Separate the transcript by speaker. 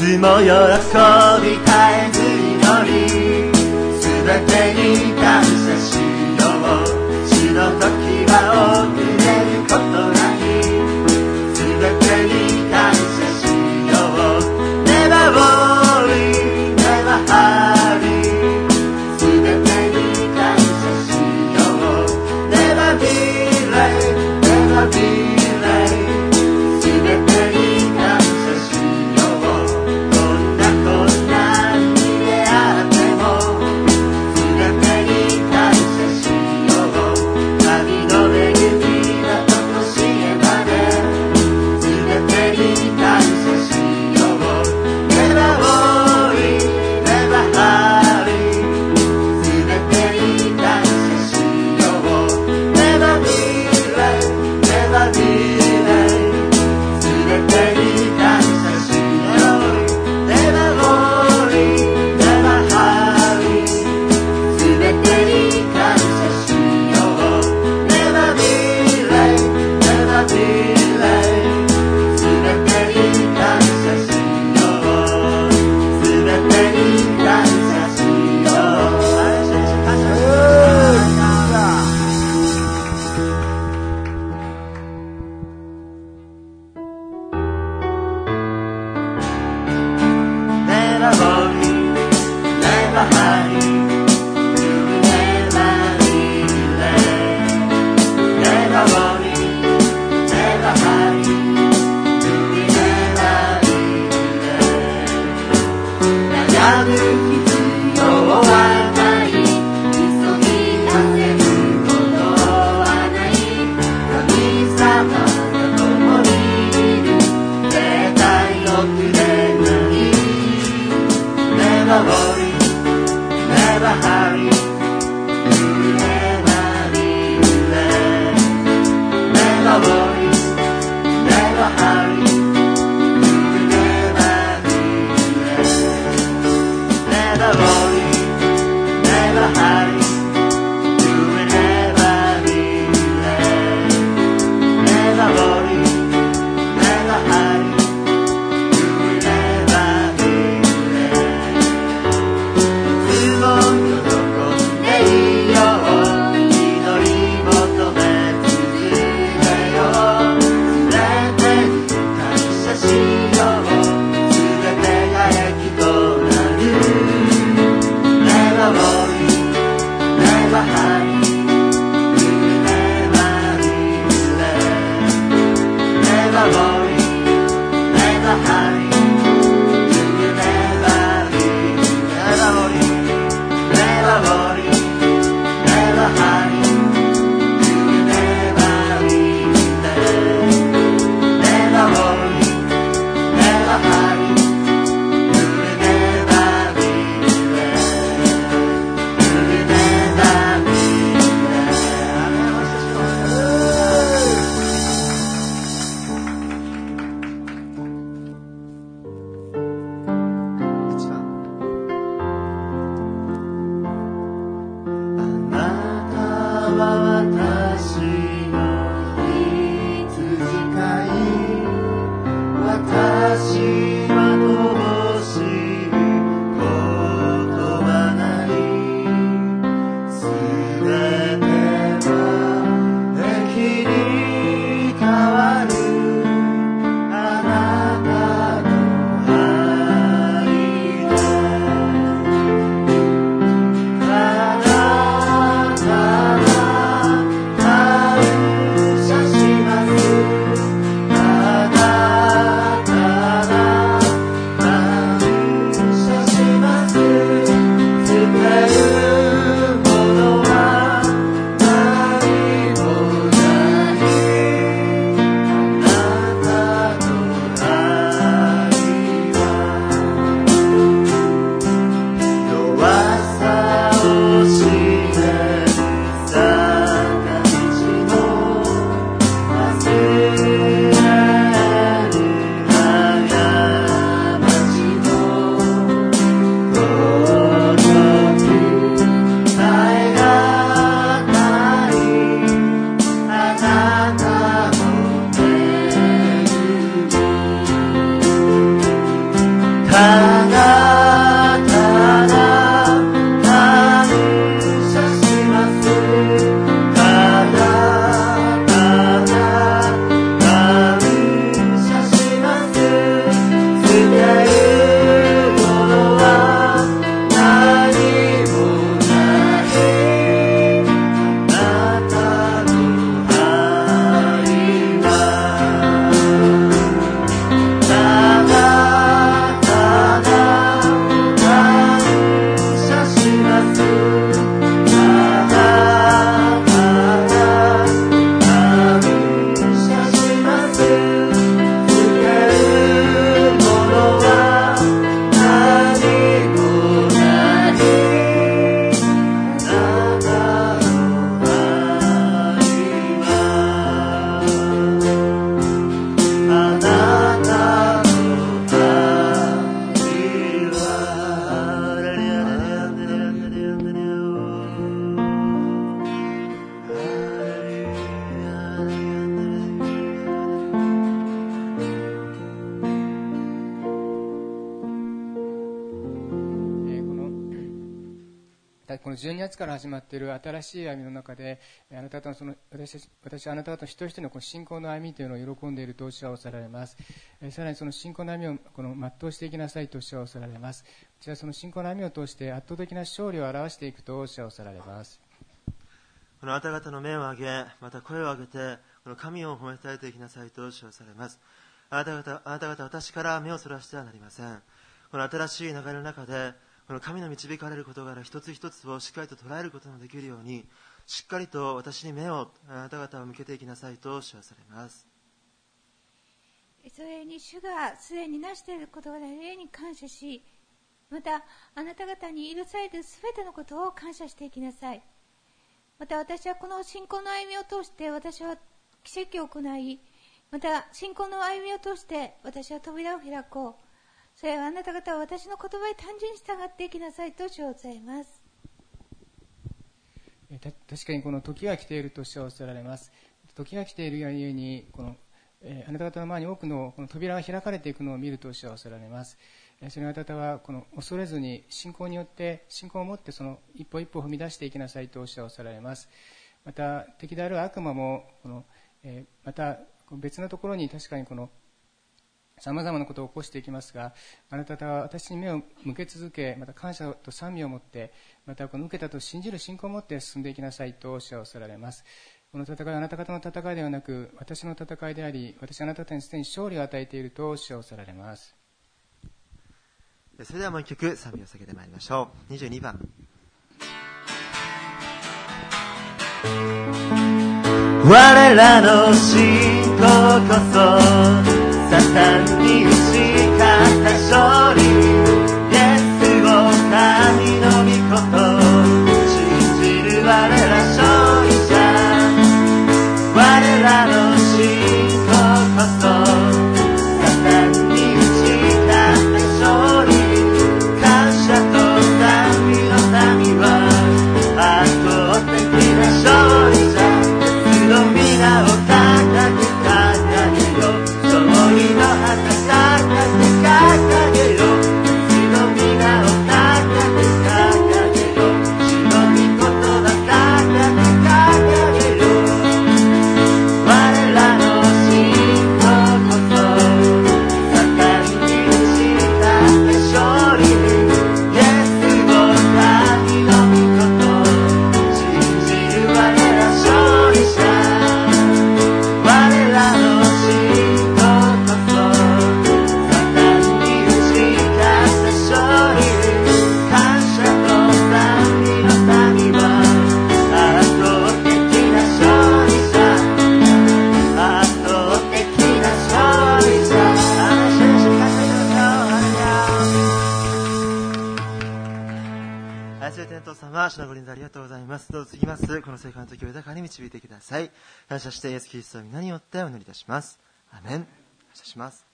Speaker 1: つも喜び絶えず祈り、すべてに感謝しよう。死の時は遅れることなき、すべてに感謝しよう。Never worry, never hurry、 すべてに感謝しよう。 Never be late, never be late、 すべてに感謝しよう。どんな困難に出会っても、すべてに感謝しよう。神の恵み
Speaker 2: この12月から始まっている新しい歩みの中で、あなた方の私はあなた方の一人一人のこの信仰の歩みというのを喜んでいるとおっしゃられます。さらにその信仰の歩みを全うしていきなさいとおっしゃられます。こちらその信仰の歩みを通して圧倒的な勝利を表していくとおっしゃられます。
Speaker 3: このあなた方の目を上げ、また声を上げて、この神を褒めたえていきなさいとおっしゃられます。あなた方私から目をそらしてはなりません。この新しい流れの中で、この神の導かれる事柄一つ一つをしっかりと捉えることのできるように、しっかりと私に目をあなた方を向けていきなさいとおっしゃれます。
Speaker 4: それに主がすでになしている事柄ゆえに感謝し、またあなた方に許されるすべてのことを感謝していきなさい。また私はこの信仰の歩みを通して私は奇跡を行い、また信仰の歩みを通して私は扉を開こう。それはあなた方は私の言葉に単純に従っていきなさいと主を伝えます。
Speaker 2: 確かにこの時が来ているとおっしゃられます。時が来ているがゆえにあなた方の前に多くのこの扉が開かれていくのを見るとおっしゃられます。それあなた方は恐れずに信仰によって信仰を持ってその一歩一歩踏み出していきなさいとおっしゃられます。また敵である悪魔もまた別のところに確かにさまざまなことを起こしていきますが、あなた方は私に目を向け続け、また感謝と賛美を持って、また受けたと信じる信仰を持って進んでいきなさいとおっしゃられます。この戦いはあなた方の戦いではなく、私の戦いであり、私はあなた方にすでに勝利を与えているとおっしゃられます。
Speaker 3: それではもう一曲賛美を下げてまいりましょう。22番。
Speaker 1: 我らの信仰こそサタンに打ち勝った勝利、イエスを神の御事信じる我ら勝利者、我らの信仰こそサタンに打ち勝った勝利、感謝と賛美の民は圧倒的な勝利者、主の皆を高く掲げよ、勝利の旗高く掲げよ、主の皆を高く掲げよ、主の御言葉高く掲げよ、我らの信仰こそサタンに打ち勝った勝利、イエスを神の御事信じる我ら勝利者、我らの信仰こそサタンに打ち勝った勝利、感謝と賛美の民は圧倒的な勝利者、圧倒的な勝利者、
Speaker 3: 愛する天父様、主のご臨在ありがとうございます。どうぞ次ますこの聖火の時を豊かに導いてください。感謝してイエスキリストの皆によってお祈りいたします。アーメン。感謝します。